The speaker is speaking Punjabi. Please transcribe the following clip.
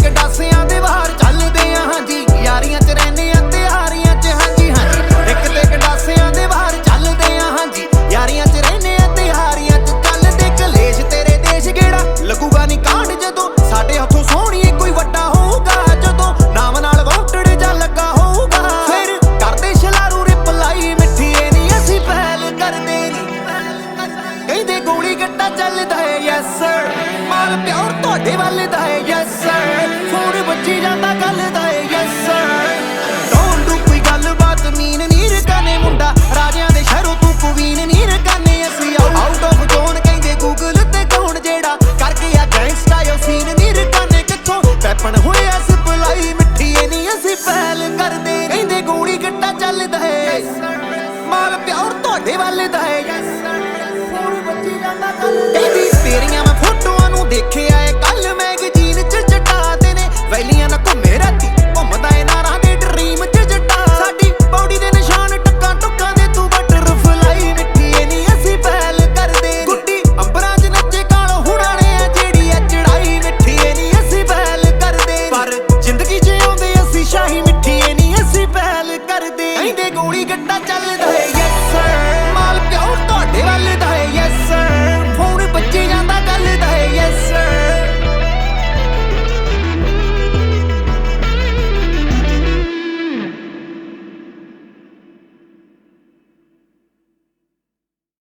ਗਡਾਸਿਆਂ ਦੇ ਬਾਹਰ ਚੱਲਦੇ ਆ ਹਾਂ ਜੀ, ਯਾਰੀਆਂ ਚ ਰਹਿੰਦੇ ਆ ਤਿਹਾਰੀਆਂ ਚ ਹਾਂਜੀ ਹਾਂਜੀ। ਇੱਕ ਤੇ ਗਡਾਸਿਆਂ ਦੇ ਬਾਹਰ ਚੱਲਦੇ ਆ ਹਾਂ ਜੀ, ਯਾਰੀਆਂ ਚ ਰਹਿੰਦੇ ਆ ਤਿਹਾਰੀਆਂ ਚ ਚੱਲਦੇ ਕਲੇਸ਼ ਤੇਰੇ ਦੇਸ਼ ਗੇੜਾ ਲੱਗੂਗਾ ਨੀ ਕਾਂਡ ਜਦੋਂ ਸਾਡੇ ਹੱਥੋਂ ਸੋਹਣੀਏ ਕੋਈ ਵੱਡਾ ਹੋਊਗਾ, ਜਦੋਂ ਨਾਮ ਨਾਲ ਵਾਂਟੜ ਜਾਂ ਲੱਗਾ ਹੋਊਗਾ ਫਿਰ ਕਰਦੇ ਛਲਾਰੂ ਰਿਪਲਾਈ ਮਿੱਠੀਏ ਨੀ ਅਸੀਂ ਪਹਿਲ ਕਰਦੇ ਨੀ ਕਹਿੰਦੇ ਗੋਲੀ ਗੱਟਾ ਚੱਲਦਾ ਹੈ ਯੈਸ ਸਰ, ਮਾਲ ਪਿਓਰ ਤੁਹਾਡੇ ਵੱਲ ਦਾ ਹੈ ਯੈਸ ਸਰ, ਫੋਨ ਵੱਜੀ ਜਾਂਦਾ ਗੱਲ ਦਾ ਹੈ ਯੈਸ ਸਰ। ਡੋਂਟ ਡੂ ਕੋਈ ਗੱਲਬਾਤ ਮੀਨ ਨੀ ਰਕਾਨੇ ਮੁੰਡਾ ਰਾਜਿਆਂ ਦੇ ਸ਼ਹਿਰੋਂ ਤੂੰ ਕੁਵੀਨ ਨੀ ਰਕਾਨੇ ਅਸੀਂ ਆਊਟ ਆਫ ਜ਼ੋਨ ਕਹਿੰਦੇ ਗੂਗਲ ਤੇ ਕੌਣ ਜਿਹੜਾ ਕਰਕੇ ਆ ਗੈਂਗਸਟਾ ਯੋ ਸੀਨ ਨੀ ਰਕਾਨੇ ਕਿੱਥੋਂ ਵੈਪਨ ਹੋਇਆ ਸਪਲਾਈ ਮਿੱਠੀਏ ਨੀ ਅਸੀਂ ਪਹਿਲ ਕਰਦੇ ਕਹਿੰਦੇ ਗੋਲੀ ਗੱਟਾ ਚੱਲਦਾ ਹੈ ਮਾਲ ਪਿਓਰ ਤੁਹਾਡੇ ਵੱਲ ਦਾ ਹੈ ਕਹਿੰਦੀ ਤੇਰੀਆਂ ਮੈਂ ਫੋਟੋਆਂ ਨੂੰ ਦੇਖਿਆ ਏ ਕੱਲ ਮੈਗਜ਼ੀਨ ਚ ਚਟਾਦੇ ਨੇ ਵੈਲੀਆਂ ਨਾ ਘੁੰਮੇ ਰਾਤੀ ਘੁੰਮਦਾ ਏ ਨਾਰਾਂ ਦੇ ਡਰੀਮ ਚ ਜੱਟਾ ਸਾਡੀ ਬੌਡੀ ਦੇ ਨਿਸ਼ਾਨ ਟੱਕਾਂ ਟੁੱਕਾਂ ਦੇ ਤੂੰ ਬਟਰਫਲਾਈ ਮਿੱਠੀਏ ਨੀ ਅਸੀਂ ਪਹਿਲ ਕਰਦੇ ਗੁੱਡੀ ਅੰਬਰਾਂ ਚ ਨੱਚੇ ਕਾਲ ਹੁਣਾਣੇ ਆ ਜਿਹੜੀ ਆ ਚੜਾਈ ਮਿੱਠੀਏ ਨੀ ਅਸੀਂ ਪਹਿਲ ਕਰਦੇ ਪਰ ਜ਼ਿੰਦਗੀ ਚ ਆਉਂਦੇ ਅਸੀਂ ਸ਼ਾਹੀ ਮਿੱਠੀਏ ਨੀ ਅਸੀਂ ਪਹਿਲ ਕਰਦੇ ਕਹਿੰਦੇ ਗੋਲੀ ਗੱਟਾ ਚੱਲਦਾ ਏ